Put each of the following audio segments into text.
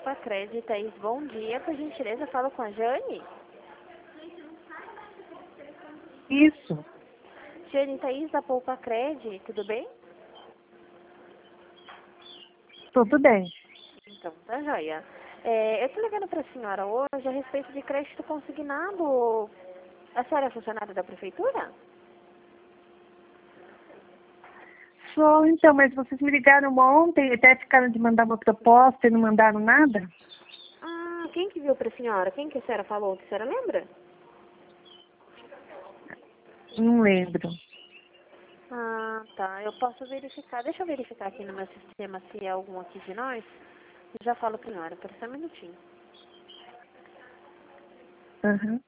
Poupa Crédito, Thaís, bom dia. Por gentileza, falo com a Jane. Isso, Jane, Thaís da Poupa Crédito, tudo bem? tudo bem. Então, tá joia. Eu tô ligando pra senhora hoje a respeito de crédito consignado. A senhora é funcionária da prefeitura? Só, então, mas vocês me ligaram ontem, até ficaram de mandar uma proposta e não mandaram nada? Ah, quem que viu pra senhora? Quem que a senhora falou? Que a senhora lembra? Não lembro. Ah, tá. Eu posso verificar. Deixa eu verificar aqui no meu sistema se é algum aqui de nós. Eu já falo pra senhora. Espera só um minutinho. Uhum.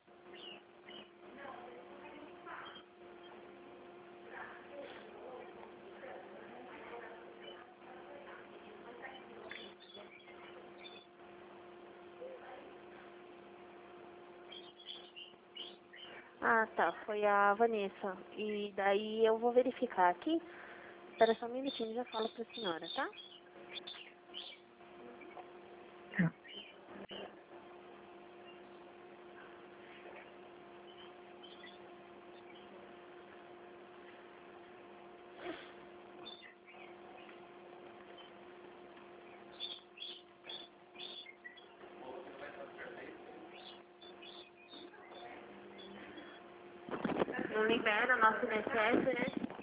Ah, tá. Foi a Vanessa. E daí eu vou verificar aqui. Espera só um minutinho, já falo pra senhora, tá? Tá. Não libera nosso INSS, né?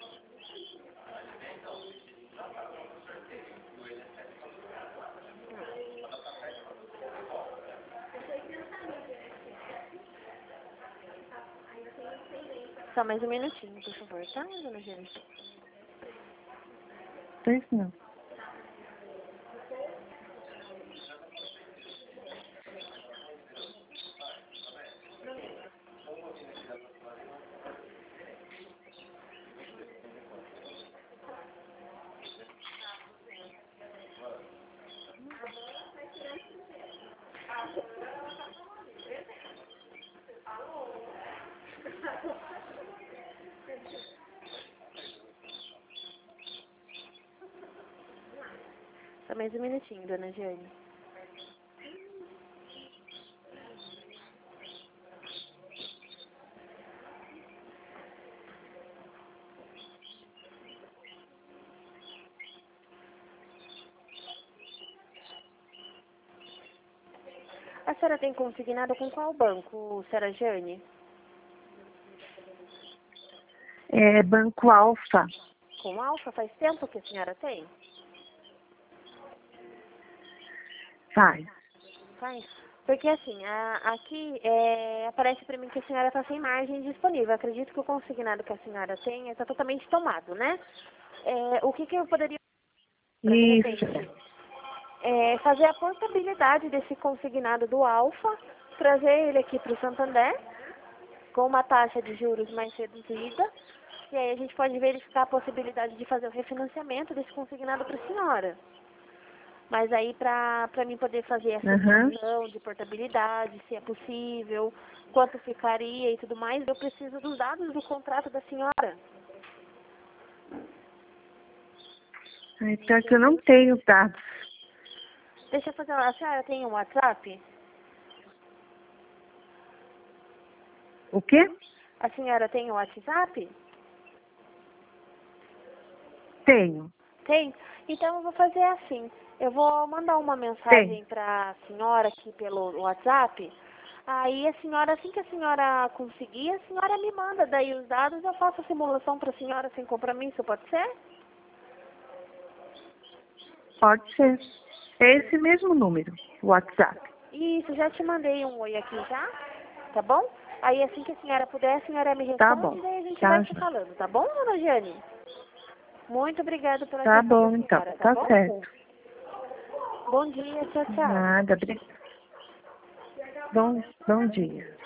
Só mais um minutinho, por favor, tá, dona Jane? Pois não. Só mais um minutinho, dona Jane. A senhora tem consignado com qual banco, senhora Jane? É Banco Alfa. Com Alfa? Faz tempo que a senhora tem? Faz. Faz. Porque assim, aqui aparece pra mim que a senhora está sem margem disponível. Acredito que o consignado que a senhora tem está totalmente tomado, né? O que que eu poderia, pra, de Isso. repente, fazer a portabilidade desse consignado do Alfa, trazer ele aqui para o Santander, com uma taxa de juros mais reduzida, e aí a gente pode verificar a possibilidade de fazer o refinanciamento desse consignado para a senhora. Mas aí para mim poder fazer essa Uhum. decisão de portabilidade, se é possível, quanto ficaria e tudo mais, eu preciso dos dados do contrato da senhora. Ai, pior que eu não tenho dados. Deixa eu fazer uma... A senhora tem um WhatsApp? O quê? A senhora tem um WhatsApp? Tenho. Tem? Então eu vou fazer assim. Eu vou mandar uma Tenho. mensagem para a senhora aqui pelo WhatsApp. Aí a senhora, assim que a senhora conseguir, a senhora me manda daí os dados, eu faço a simulação para a senhora sem compromisso, pode ser? Pode ser. É esse mesmo número, o WhatsApp. Isso, já te mandei um oi aqui já, tá bom? Aí assim que a senhora puder, a senhora me Tá responde bom. e daí a gente Tá, vai se falando, tá bom, dona Jane? Muito obrigada pela tá atenção da bom, então. senhora, tá Tá bom? certo. Bom dia, tchau, tchau. Nada. Bom dia.